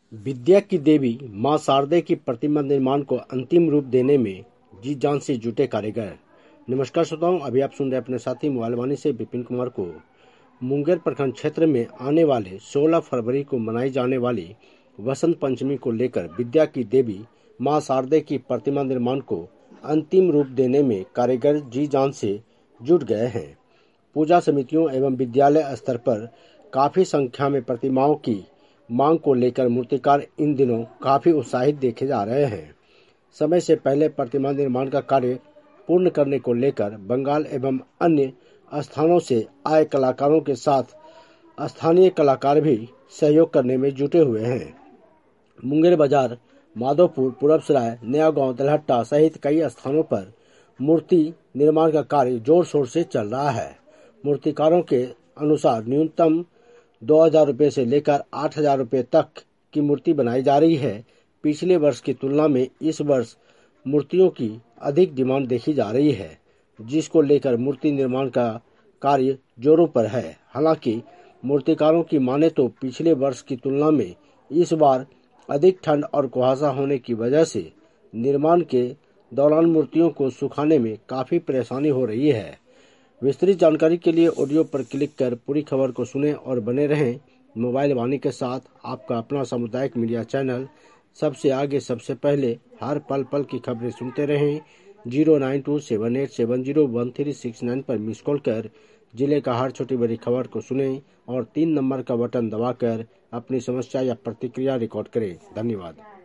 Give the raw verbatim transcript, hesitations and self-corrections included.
विद्या की देवी मां शारदे की प्रतिमा निर्माण को अंतिम रूप देने में जी जान से जुटे कारीगर। नमस्कार श्रोताओं, अभी आप सुन रहे अपने साथी मोबाइल वाणी से विपिन कुमार को। मुंगेर प्रखंड क्षेत्र में आने वाले सोलह फरवरी को मनाई जाने वाली वसंत पंचमी को लेकर विद्या की देवी मां शारदे की प्रतिमा निर्माण को अंतिम रूप देने में कारीगर जी जान से जुट गए हैं। पूजा समितियों एवं विद्यालय स्तर पर काफी संख्या में प्रतिमाओं की मांग को लेकर मूर्तिकार इन दिनों काफी उत्साहित देखे जा रहे हैं। समय से पहले प्रतिमा निर्माण का कार्य पूर्ण करने को लेकर बंगाल एवं अन्य स्थानों से आए कलाकारों के साथ स्थानीय कलाकार भी सहयोग करने में जुटे हुए हैं। मुंगेर बाजार, माधोपुर, पूरबसराय, नया गांव, दलहट्टा सहित कई स्थानों पर मूर्ति निर्माण का कार्य जोर शोर से चल रहा है। मूर्तिकारों के अनुसार न्यूनतम दो हजार रुपये से लेकर आठ हजार रुपये तक की मूर्ति बनाई जा रही है। पिछले वर्ष की तुलना में इस वर्ष मूर्तियों की अधिक डिमांड देखी जा रही है, जिसको लेकर मूर्ति निर्माण का कार्य जोरों पर है। हालांकि मूर्तिकारों की माने तो पिछले वर्ष की तुलना में इस बार अधिक ठंड और कुहासा होने की वजह से निर्माण के दौरान मूर्तियों को सुखाने में काफी परेशानी हो रही है। विस्तृत जानकारी के लिए ऑडियो पर क्लिक कर पूरी खबर को सुनें और बने रहें मोबाइल वाणी के साथ। आपका अपना सामुदायिक मीडिया चैनल सबसे आगे, सबसे पहले, हर पल पल की खबरें सुनते रहें। Zero nine two seven eight seven zero one three six nine पर मिस कॉल कर जिले का हर छोटी बड़ी खबर को सुनें और तीन नंबर का बटन दबाकर अपनी समस्या या प्रतिक्रिया रिकॉर्ड करें। धन्यवाद।